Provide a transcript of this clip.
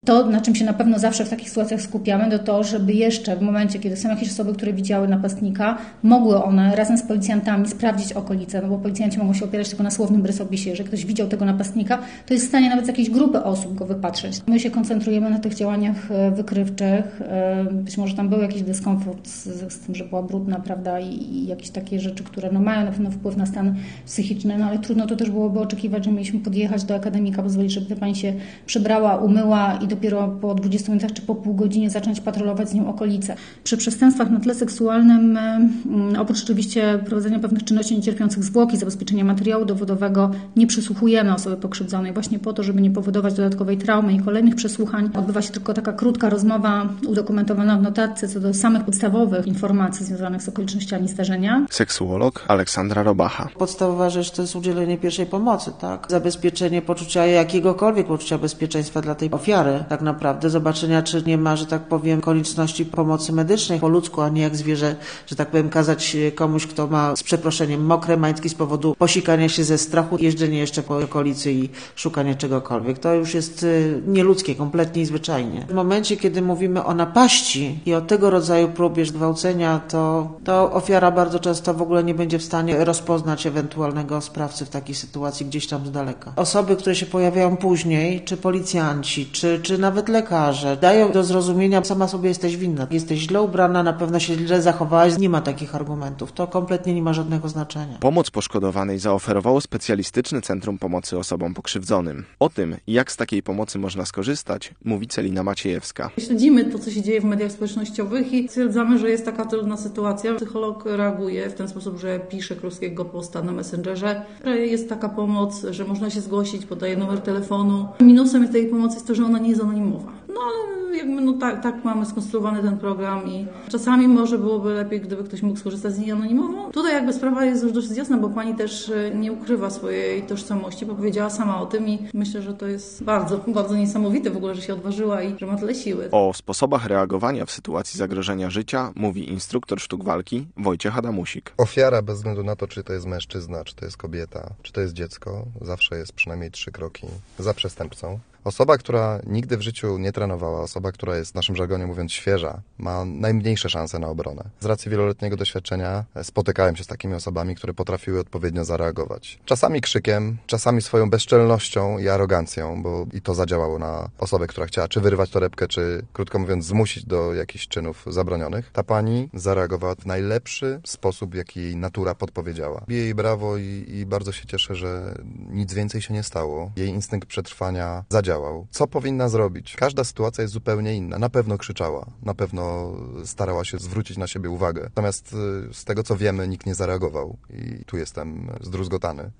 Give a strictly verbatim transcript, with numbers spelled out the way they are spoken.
To, na czym się na pewno zawsze w takich sytuacjach skupiamy, to to, żeby jeszcze w momencie, kiedy są jakieś osoby, które widziały napastnika, mogły one razem z policjantami sprawdzić okolice, no bo policjanci mogą się opierać tylko na słownym rysopisie. Jeżeli ktoś widział tego napastnika, to jest w stanie nawet z jakiejś grupy osób go wypatrzeć. My się koncentrujemy na tych działaniach wykrywczych. Być może tam był jakiś dyskomfort z, z tym, że była brudna, prawda, i, i jakieś takie rzeczy, które no, mają na pewno wpływ na stan psychiczny, no ale trudno to też byłoby oczekiwać, że mieliśmy podjechać do akademika, pozwolić, żeby ta pani się przebrała, umyła i dopiero po dwudziestu minutach czy po pół godzinie zacząć patrolować z nią okolice. Przy przestępstwach na tle seksualnym, oprócz oczywiście prowadzenia pewnych czynności niecierpiących zwłoki, zabezpieczenia materiału dowodowego, nie przesłuchujemy osoby pokrzywdzonej właśnie po to, żeby nie powodować dodatkowej traumy i kolejnych przesłuchań. Odbywa się tylko taka krótka rozmowa udokumentowana w notatce co do samych podstawowych informacji związanych z okolicznościami zdarzenia. Seksuolog Aleksandra Robacha. Podstawowa rzecz to jest udzielenie pierwszej pomocy, tak? Zabezpieczenie poczucia jakiegokolwiek poczucia bezpieczeństwa dla tej ofiary, tak naprawdę. Zobaczenia, czy nie ma, że tak powiem, konieczności pomocy medycznej po ludzku, a nie jak zwierzę, że tak powiem, kazać komuś, kto ma z przeproszeniem mokre majtki z powodu posikania się ze strachu, jeżdżenie jeszcze po okolicy i szukanie czegokolwiek. To już jest nieludzkie, kompletnie i zwyczajnie. W momencie, kiedy mówimy o napaści i o tego rodzaju próbie gwałcenia, to, to ofiara bardzo często w ogóle nie będzie w stanie rozpoznać ewentualnego sprawcy w takiej sytuacji gdzieś tam z daleka. Osoby, które się pojawiają później, czy policjanci, czy, czy nawet lekarze, dają do zrozumienia, sama sobie jesteś winna, jesteś źle ubrana, na pewno się źle zachowałaś. Nie ma takich argumentów. To kompletnie nie ma żadnego znaczenia. Pomoc poszkodowanej zaoferowało Specjalistyczne Centrum Pomocy Osobom Pokrzywdzonym. O tym, jak z takiej pomocy można skorzystać, mówi Celina Maciejewska. Śledzimy to, co się dzieje w mediach społecznościowych i stwierdzamy, że jest taka trudna sytuacja. Psycholog reaguje w ten sposób, że pisze krótkiego posta na Messengerze, że jest taka pomoc, że można się zgłosić, podaje numer telefonu. Minusem tej pomocy jest to, że ona nie jest anonimowa. No ale jakby no tak, tak mamy skonstruowany ten program i czasami może byłoby lepiej, gdyby ktoś mógł skorzystać z niej anonimowo. Tutaj jakby sprawa jest już dość jasna, bo pani też nie ukrywa swojej tożsamości, bo powiedziała sama o tym i myślę, że to jest bardzo, bardzo niesamowite w ogóle, że się odważyła i że ma tyle siły. O sposobach reagowania w sytuacji zagrożenia życia mówi instruktor sztuk walki Wojciech Adamusik. Ofiara bez względu na to, czy to jest mężczyzna, czy to jest kobieta, czy to jest dziecko, zawsze jest przynajmniej trzy kroki za przestępcą. Osoba, która nigdy w życiu nie trenowała, osoba, która jest w naszym żargonie mówiąc świeża, ma najmniejsze szanse na obronę. Z racji wieloletniego doświadczenia spotykałem się z takimi osobami, które potrafiły odpowiednio zareagować. Czasami krzykiem, czasami swoją bezczelnością i arogancją, bo i to zadziałało na osobę, która chciała czy wyrwać torebkę, czy krótko mówiąc zmusić do jakichś czynów zabronionych. Ta pani zareagowała w najlepszy sposób, jaki jej natura podpowiedziała. Biję jej brawo i, i bardzo się cieszę, że nic więcej się nie stało. Jej instynkt przetrwania zadziałał. Co powinna zrobić? Każda sytuacja jest zupełnie inna. Na pewno krzyczała, na pewno starała się zwrócić na siebie uwagę. Natomiast z tego, co wiemy, nikt nie zareagował i tu jestem zdruzgotany.